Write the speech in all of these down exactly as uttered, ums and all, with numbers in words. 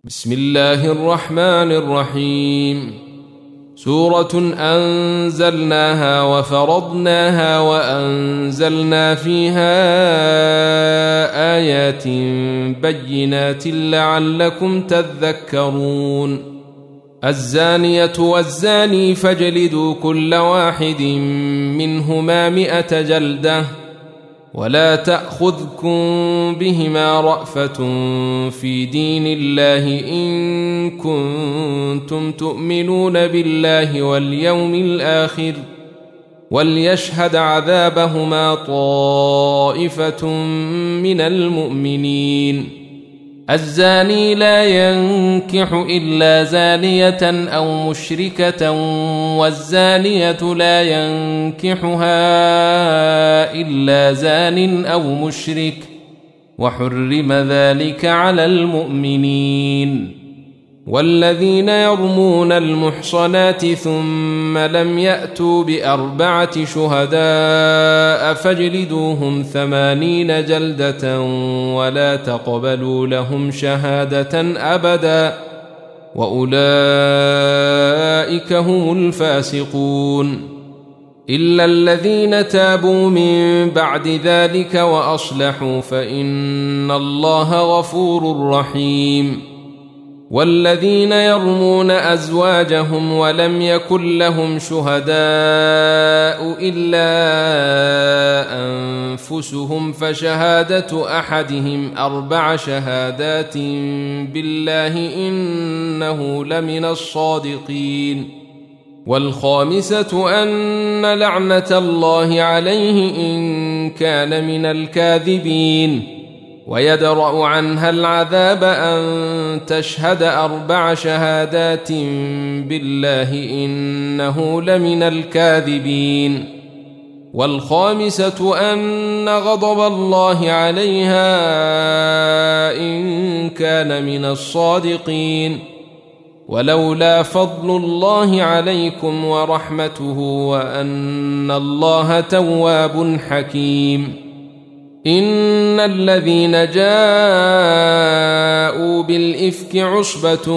بسم الله الرحمن الرحيم. سورة أنزلناها وفرضناها وأنزلنا فيها آيات بينات لعلكم تذكرون. الزانية والزاني فاجلدوا كل واحد منهما مئة جلدة ولا تأخذكم بهما رأفة في دين الله إن كنتم تؤمنون بالله واليوم الآخر وليشهد عذابهما طائفة من المؤمنين. الزاني لا ينكح إلا زانية أو مشركة والزانية لا ينكحها إلا زان أو مشرك وحرم ذلك على المؤمنين. والذين يرمون المحصنات ثم لم يأتوا بأربعة شهداء فاجلدوهم ثمانين جلدة ولا تقبلوا لهم شهادة أبدا وأولئك هم الفاسقون. إلا الذين تابوا من بعد ذلك وأصلحوا فإن الله غفور رحيم. والذين يرمون أزواجهم ولم يكن لهم شهداء إلا أنفسهم فشهادة أحدهم أربع شهادات بالله إنه لمن الصادقين. والخامسة أن لعنة الله عليه إن كان من الكاذبين. ويدرأ عنها العذاب أن تشهد أربع شهادات بالله إنه لمن الكاذبين. والخامسة أن غضب الله عليها إن كان من الصادقين. ولولا فضل الله عليكم ورحمته وأن الله تواب حكيم. إن الذين جاءوا بالإفك عصبة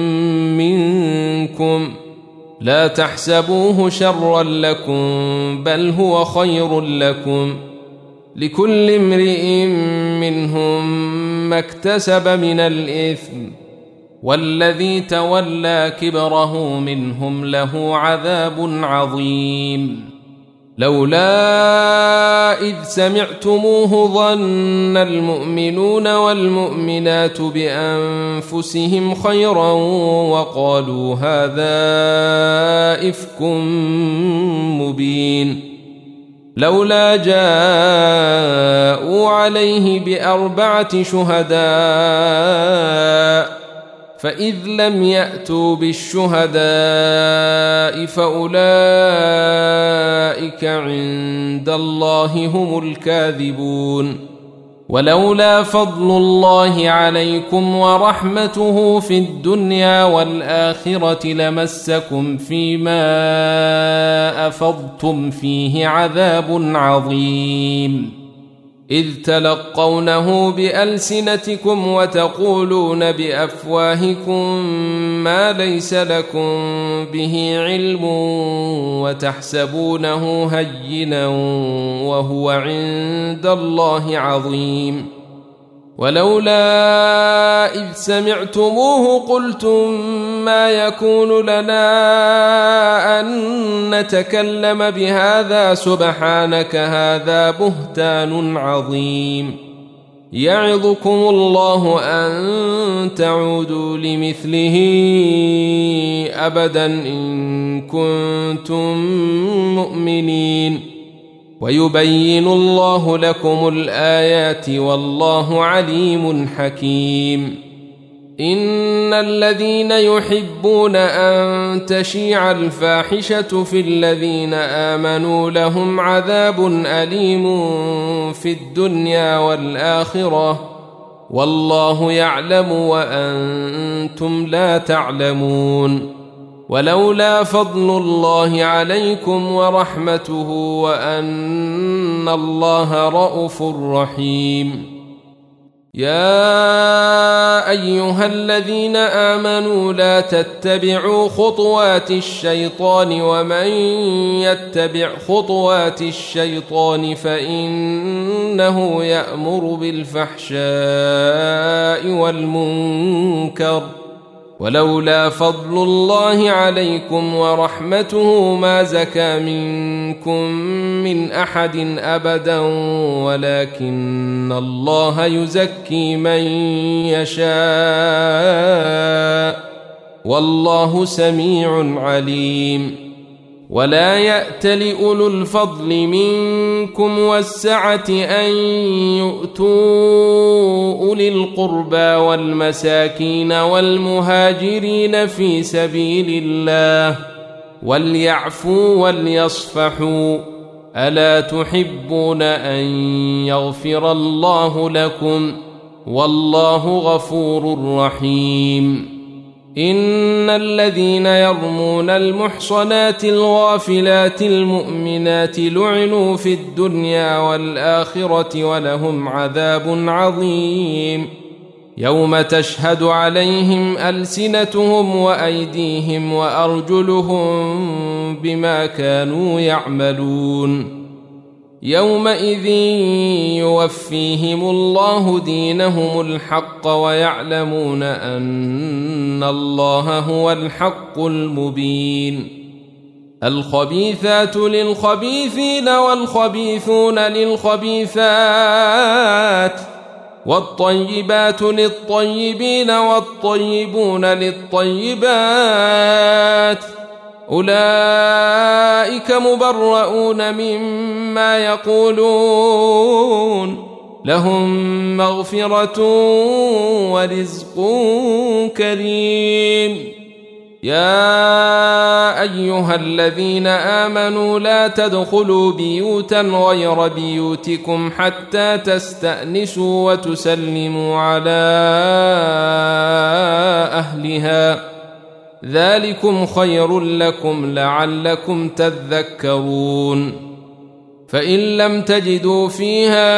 منكم لا تحسبوه شرا لكم بل هو خير لكم لكل امرئ منهم ما اكتسب من الإثم والذي تولى كبره منهم له عذاب عظيم. لولا إذ سمعتموه ظن المؤمنون والمؤمنات بأنفسهم خيرا وقالوا هذا إفك مبين. لولا جاءوا عليه بأربعة شهداء فإذ لم يأتوا بالشهداء فأولئك عند الله هم الكاذبون. ولولا فضل الله عليكم ورحمته في الدنيا والآخرة لمسكم فيما أفضتم فيه عذاب عظيم. إذ تلقونه بألسنتكم وتقولون بأفواهكم ما ليس لكم به علم وتحسبونه هينا وهو عند الله عظيم. ولولا إذ سمعتموه قلتم ما يكون لنا أن نتكلم بهذا سبحانك هذا بهتان عظيم. يعظكم الله أن تعودوا لمثله أبدا إن كنتم مؤمنين. ويبين الله لكم الآيات والله عليم حكيم. إن الذين يحبون أن تشيع الفاحشة في الذين آمنوا لهم عذاب أليم في الدنيا والآخرة والله يعلم وأنتم لا تعلمون. ولولا فضل الله عليكم ورحمته وأن الله رءوف رحيم. يا أيها الذين آمنوا لا تتبعوا خطوات الشيطان ومن يتبع خطوات الشيطان فإنه يأمر بالفحشاء والمنكر ولولا فضل الله عليكم ورحمته ما زكى منكم من أحد أبدا ولكن الله يزكي من يشاء والله سميع عليم ولا يأتل أولو الفضل منكم والسعة أن يؤتوا أولي القربى والمساكين والمهاجرين في سبيل الله وليعفوا وليصفحوا ألا تحبون أن يغفر الله لكم والله غفور رحيم إن الذين يرمون المحصنات الغافلات المؤمنات لعنوا في الدنيا والآخرة ولهم عذاب عظيم يوم تشهد عليهم ألسنتهم وأيديهم وأرجلهم بما كانوا يعملون يومئذ يوفيهم الله دينهم الحق ويعلمون أن الله هو الحق المبين الخبيثات للخبيثين والخبيثون للخبيثات والطيبات للطيبين والطيبون للطيبات أولئك مبرؤون مما يقولون لهم مغفرة ورزق كريم يا أيها الذين آمنوا لا تدخلوا بيوتا غير بيوتكم حتى تستأنسوا وتسلموا على أهلها ذلكم خير لكم لعلكم تذكرون فإن لم تجدوا فيها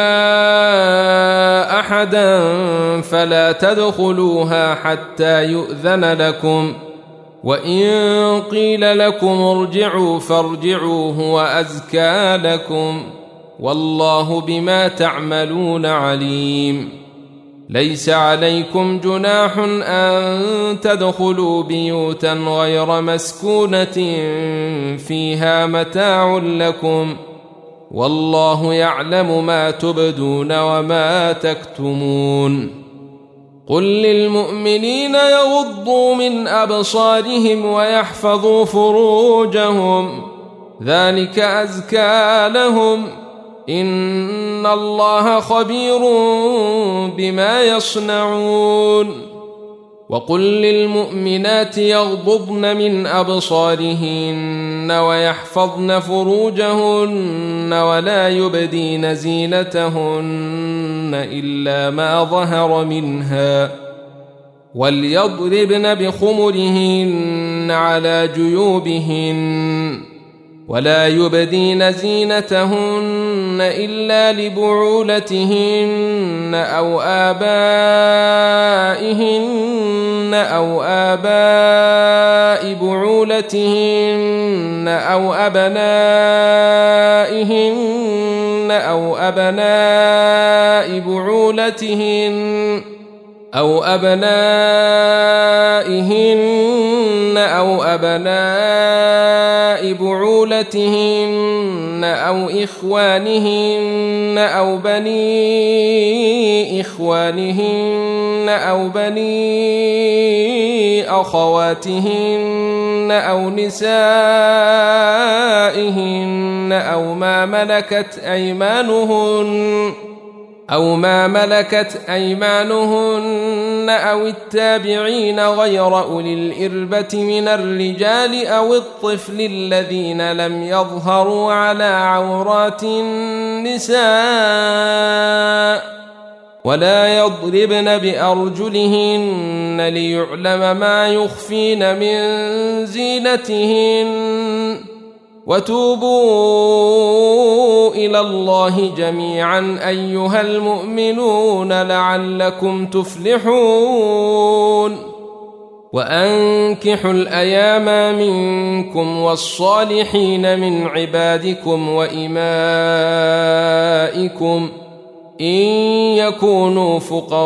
أحدا فلا تدخلوها حتى يؤذن لكم وإن قيل لكم ارجعوا فارجعوا هو أزكى لكم والله بما تعملون عليم ليس عليكم جناح أن تدخلوا بيوتا غير مسكونة فيها متاع لكم والله يعلم ما تبدون وما تكتمون قل للمؤمنين يغضوا من أبصارهم ويحفظوا فروجهم ذلك أزكى لهم إن الله خبير بما يصنعون وقل للمؤمنات يغضضن من أبصارهن ويحفظن فروجهن ولا يبدين زينتهن إلا ما ظهر منها وليضربن بخمرهن على جيوبهن ولا يبدين زينتهن إلا لبعولتهن أو آبائهن أو آباء بعولتهن أو أبنائهن أو أبناء بعولتهن أو أبنائهن أو أبناء بعولتهن أو إخوانهن أو بني إخوانهن أو بني أخواتهن أو نسائهن أو ما ملكت أيمانهن أو ما ملكت أيمانهن أو التابعين غير أولي الإربة من الرجال أو الطفل الذين لم يظهروا على عورات النساء ولا يضربن بأرجلهن ليعلم ما يخفين من زينتهن وتوبوا إلى الله جميعا أيها المؤمنون لعلكم تفلحون وأنكحوا الأيام منكم والصالحين من عبادكم وإمائكم إن يكونوا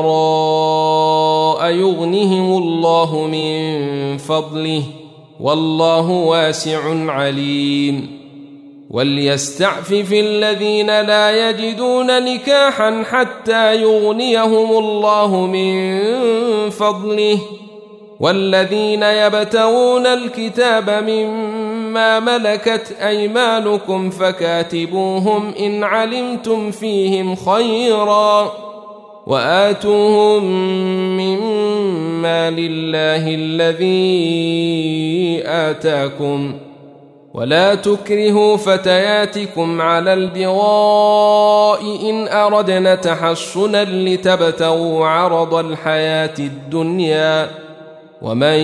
فقراء يغنهم الله من فضله والله واسع عليم وليستعفف الذين لا يجدون نكاحا حتى يغنيهم الله من فضله والذين يبتغون الكتاب مما ملكت أيمانكم فكاتبوهم إن علمتم فيهم خيرا وآتوهم مما لله الذي آتاكم ولا تكرهوا فتياتكم على البغاء إن أردنا تحصنا لتبتغوا عرض الحياة الدنيا ومن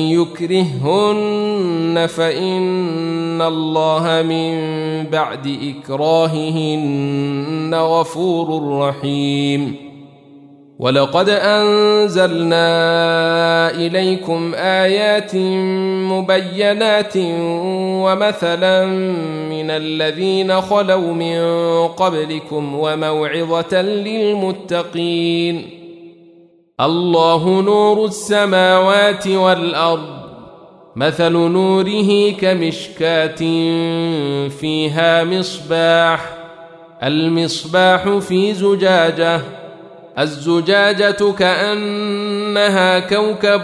يكرههن فإن الله من بعد إكراههن غفور رحيم ولقد أنزلنا إليكم آيات مبينات ومثلا من الذين خلوا من قبلكم وموعظة للمتقين الله نور السماوات والأرض مثل نوره كمشكاة فيها مصباح المصباح في زجاجة الزجاجة كأنها كوكب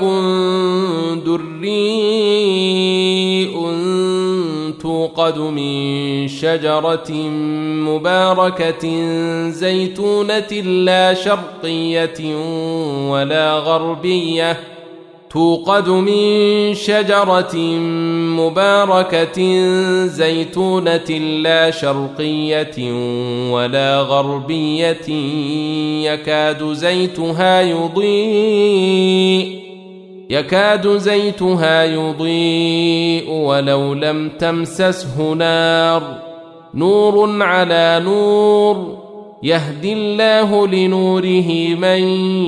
دري توقد من شجرة مباركة زيتونة لا شرقية ولا غربية توقد من شجرة مباركة زيتونة لا شرقية ولا غربية يكاد زيتها يضيء يكاد زيتها يضيء ولو لم تمسسه نار نور على نور يهدي الله لنوره من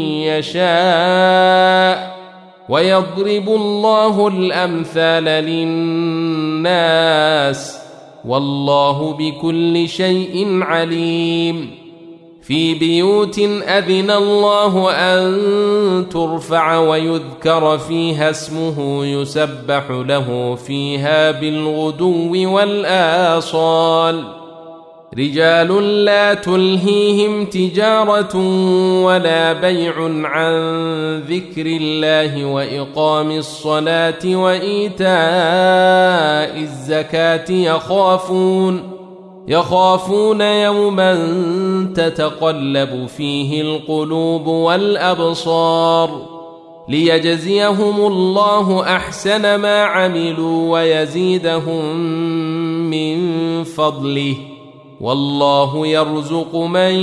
يشاء ويضرب الله الأمثال للناس والله بكل شيء عليم في بيوت أذن الله أن ترفع ويذكر فيها اسمه يسبح له فيها بالغدو والآصال رجال لا تلهيهم تجارة ولا بيع عن ذكر الله وإقام الصلاة وإيتاء الزكاة يخافون يخافون يوما تتقلب فيه القلوب والأبصار ليجزيهم الله أحسن ما عملوا ويزيدهم من فضله والله يرزق من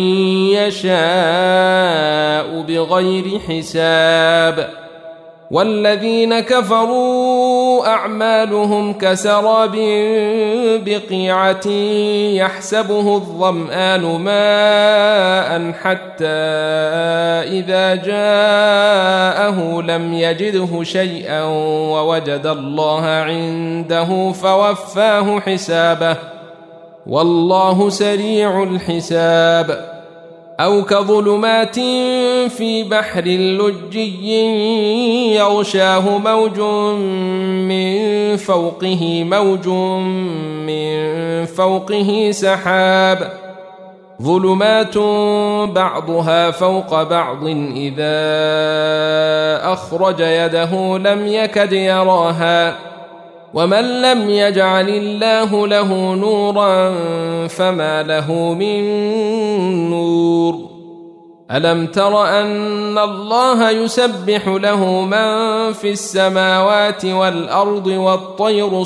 يشاء بغير حساب والذين كفروا أعمالهم كسراب بقيعة يحسبه الظمآن ماء حتى إذا جاءه لم يجده شيئا ووجد الله عنده فوفاه حسابه والله سريع الحساب أو كظلمات في بحر لجي يغشاه موج من فوقه موج من فوقه سحاب ظلمات بعضها فوق بعض إذا أخرج يده لم يكد يراها ومن لم يجعل الله له نورا فما له من نور ألم تر أن الله يسبح له من في السماوات والأرض والطير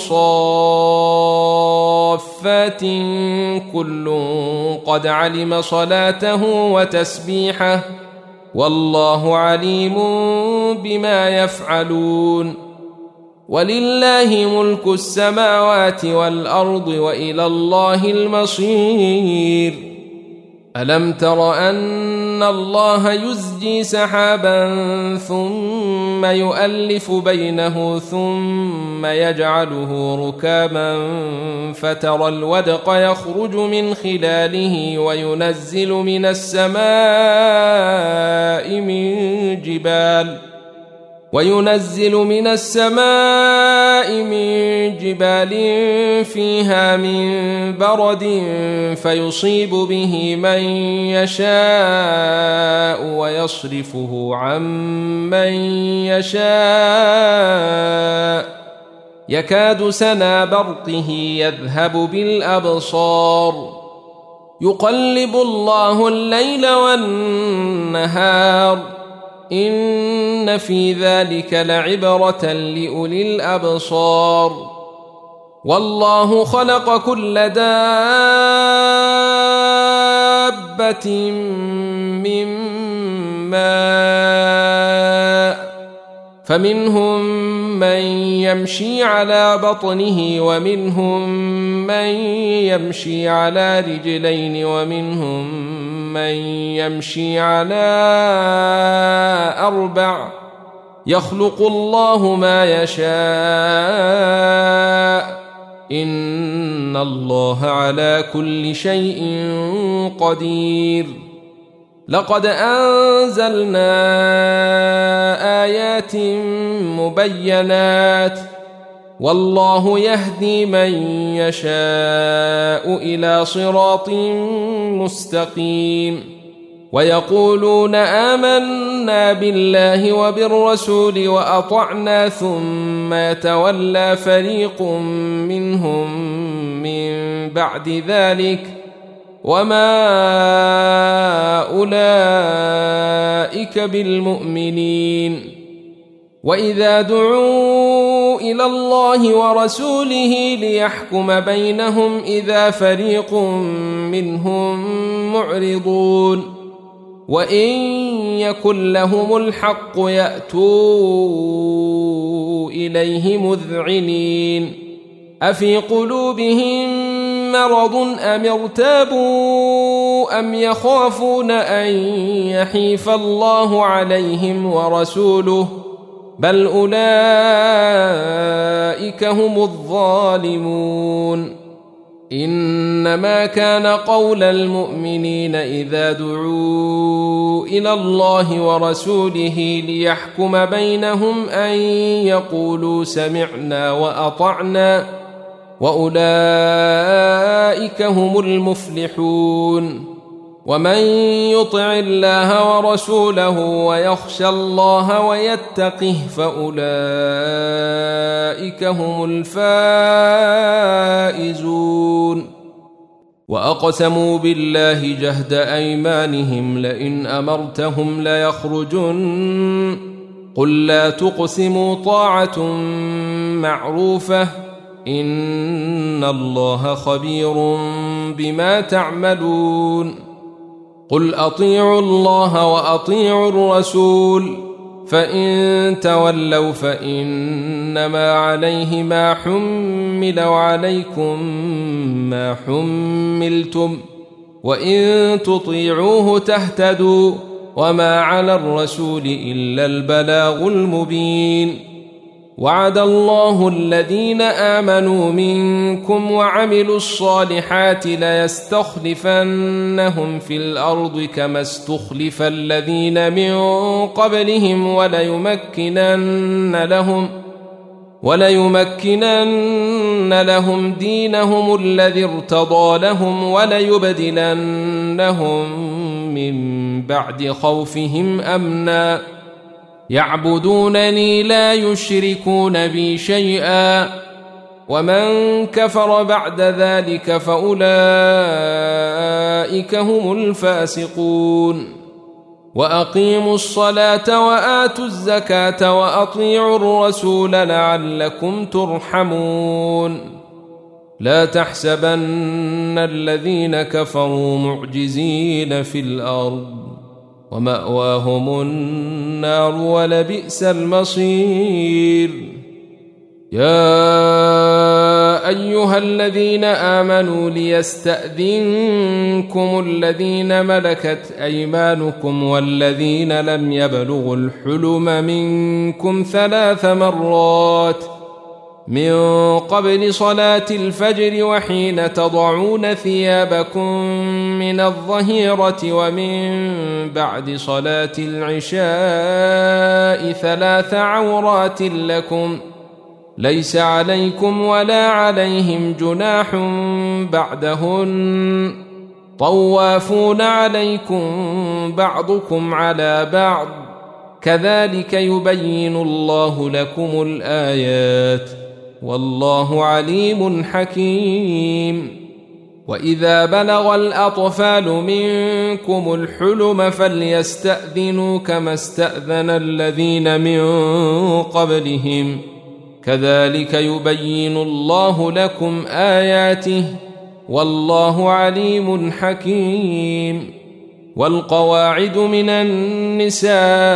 صافات كل قد علم صلاته وتسبيحه والله عليم بما يفعلون ولله ملك السماوات والأرض وإلى الله المصير. ألم تر أن الله يزجي سحابا ثم يؤلف بينه ثم يجعله ركاما فترى الودق يخرج من خلاله وينزل من السماء من جبال وينزل من السماء من جبال فيها من برد فيصيب به من يشاء ويصرفه عن من يشاء يكاد سنا برقه يذهب بالأبصار يقلب الله الليل والنهار إن في ذلك لعبرة لأولي الأبصار. والله خلق كل دابة من ماء فمنهم من يمشي على بطنه ومنهم من يمشي على رجلين ومنهم من يمشي على أربع يخلق الله ما يشاء إن الله على كل شيء قدير. لقد أنزلنا آيات مبينات والله يهدي من يشاء إلى صراط مستقيم. ويقولون آمنا بالله وبالرسول وأطعنا ثم يتولى فريق منهم من بعد ذلك وما أولئك بالمؤمنين. وإذا دعوا إلى الله ورسوله ليحكم بينهم إذا فريق منهم معرضون وإن يكن لهم الحق يأتوا إليه مذعنين أفي قلوبهم مرض أم ارتابوا أم يخافون أن يحيف الله عليهم ورسوله بل أولئك هم الظالمون. إنما كان قول المؤمنين إذا دعوا إلى الله ورسوله ليحكم بينهم أن يقولوا سمعنا وأطعنا وأولئك هم المفلحون. ومن يطع الله ورسوله ويخشى الله ويتقه فأولئك هم الفائزون. وأقسموا بالله جهد أيمانهم لئن أمرتهم ليخرجن قل لا تقسموا طاعة معروفة إن الله خبير بما تعملون. قل أطيعوا الله وأطيعوا الرسول فإن تولوا فإنما عليه ما حمل وعليكم ما حملتم وإن تطيعوه تهتدوا وما على الرسول إلا البلاغ المبين. وعد الله الذين آمنوا منكم وعملوا الصالحات ليستخلفنهم في الأرض كما استخلف الذين من قبلهم وليمكنن لهم وليمكنن لهم دينهم الذي ارتضى لهم وليبدلنهم من بعد خوفهم أمنا يعبدونني لا يشركون بي شيئا ومن كفر بعد ذلك فأولئك هم الفاسقون. وأقيموا الصلاة وآتوا الزكاة وأطيعوا الرسول لعلكم ترحمون. لا تحسبن الذين كفروا معجزين في الأرض ومأواهم النار ولبئس المصير. يا أيها الذين آمنوا ليستأذنكم الذين ملكت أيمانكم والذين لم يبلغوا الحلم منكم ثلاث مرات من قبل صلاة الفجر وحين تضعون ثيابكم من الظهيرة ومن بعد صلاة العشاء ثلاث عورات لكم ليس عليكم ولا عليهم جناح بعدهن طوافون عليكم بعضكم على بعض كذلك يبين الله لكم الآيات والله عليم حكيم. وإذا بلغ الأطفال منكم الحلم فليستأذنوا كما استأذن الذين من قبلهم كذلك يبين الله لكم آياته والله عليم حكيم. والقواعد من النساء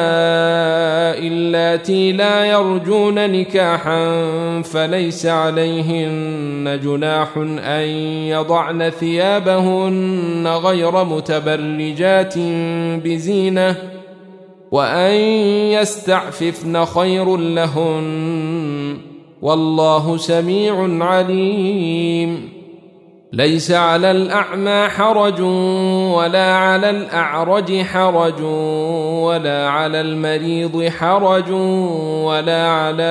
اللاتي لا يرجون نكاحا فليس عليهن جناح أن يضعن ثيابهن غير متبرجات بزينة وأن يستعففن خير لهن والله سميع عليم. ليس على الأعمى حرج ولا على الأعرج حرج ولا على المريض حرج ولا على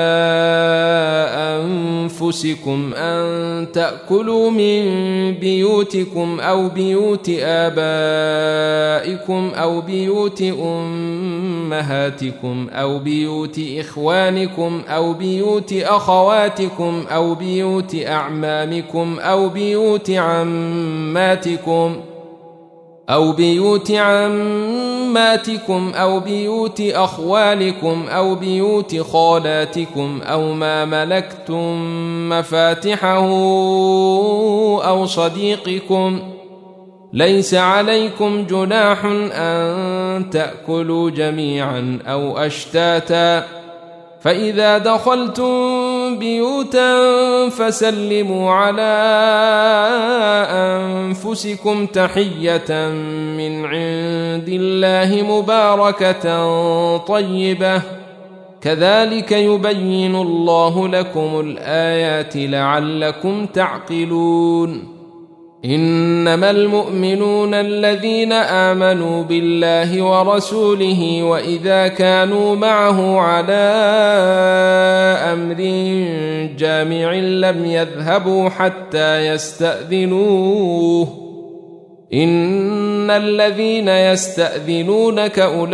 أنفسكم أن تأكلوا من بيوتكم أو بيوت آبائكم أو بيوت أمهاتكم أو بيوت إخوانكم أو بيوت أخواتكم أو بيوت أعمامكم أو بيوت عماتكم أو بيوت عماتكم أو بيوت أخوالكم أو بيوت خالاتكم أو ما ملكتم مفاتحه أو صديقكم ليس عليكم جناح أن تأكلوا جميعا أو أشتاتا فإذا دخلتم بيوتا فسلموا على أنفسكم تحية من عند الله مباركة طيبة كذلك يبين الله لكم الآيات لعلكم تعقلون. إنما المؤمنون الذين آمنوا بالله ورسوله وإذا كانوا معه على أمر جامع لم يذهبوا حتى يستأذنوه إن الذين يستأذنونك أولئك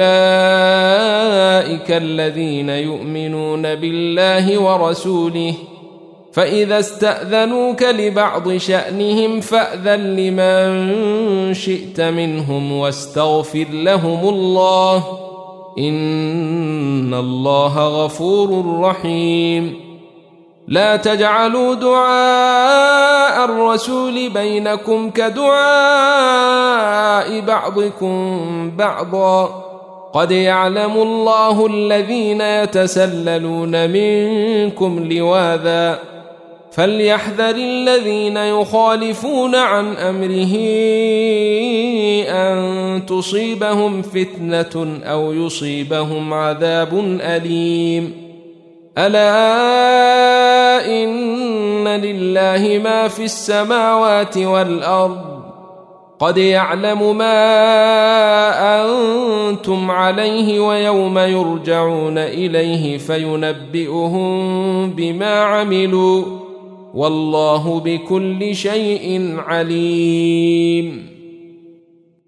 الذين يؤمنون بالله ورسوله فإذا استأذنوك لبعض شأنهم فأذن لمن شئت منهم واستغفر لهم الله إن الله غفور رحيم. لا تجعلوا دعاء الرسول بينكم كدعاء بعضكم بعضا قد يعلم الله الذين يتسللون منكم لواذا فليحذر الذين يخالفون عن أمره أن تصيبهم فتنة أو يصيبهم عذاب أليم. ألا إن لله ما في السماوات والأرض قد يعلم ما أنتم عليه ويوم يرجعون إليه فينبئهم بما عملوا والله بكل شيء عليم.